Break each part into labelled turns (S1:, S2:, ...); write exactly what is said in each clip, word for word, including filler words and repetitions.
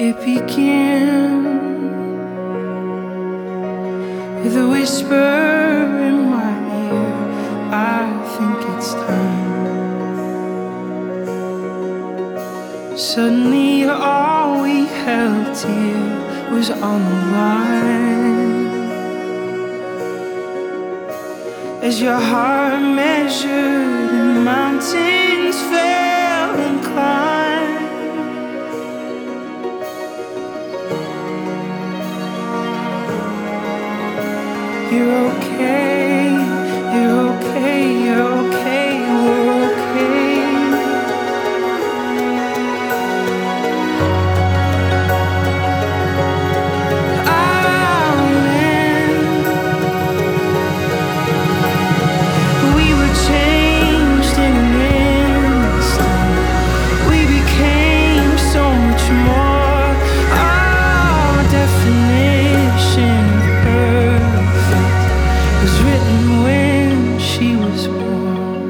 S1: It began with a whisper in my ear. I think it's time. Suddenly all we held dear was on the line. As your heart measured and mountains fell and climbed, you're okay, you're okay, you're okay, we're okay. Amen. We were changed in an instant. We became so much more. Our definition of perfect was written when she was born.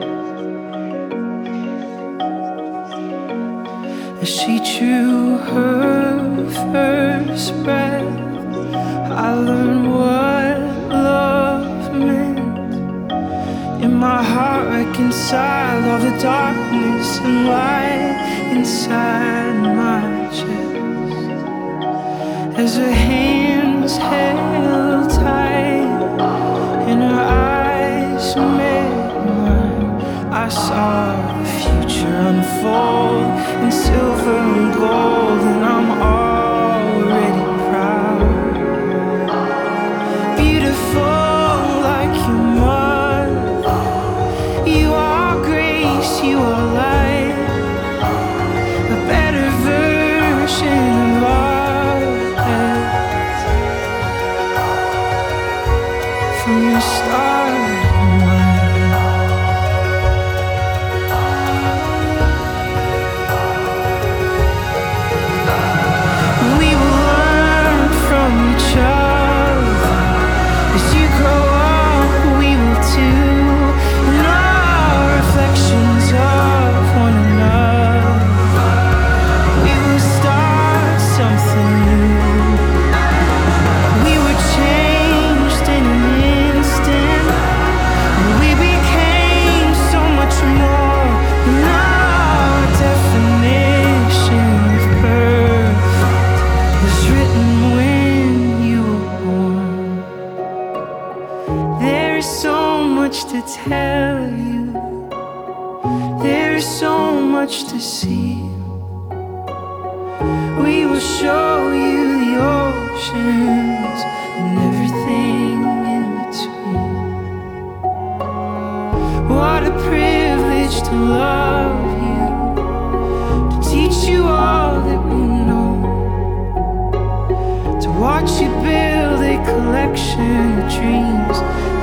S1: As she drew her first breath, I learned what love meant. In my heart reconciled all the darkness and light inside my chest. As her hands held tight and her eyes met mine, I saw the future unfold in silver and gold, and I'm already proud. Beautiful like your mother, you are grace, you are light, a better version of ours. From the start of my we will learn from each other. As you grow up, we will too. And our reflections of one another, we will start something new. We were changed in an instant, and we became so much more. And our definition of perfect was written when you were born. There is so much to tell you, there is so much to see. We will show you the oceans and everything in between. What a privilege to love you, to teach you all that we know, to watch you build a collection of dreams